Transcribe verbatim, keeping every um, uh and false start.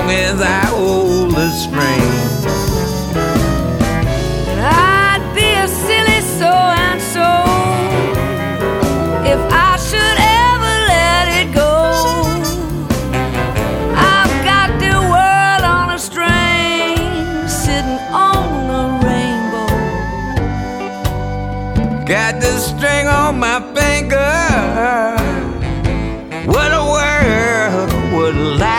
with I hold the string. I'd be a silly so and so if I should ever let it go. I've got the world on a string, sitting on a rainbow. Got the string on my finger.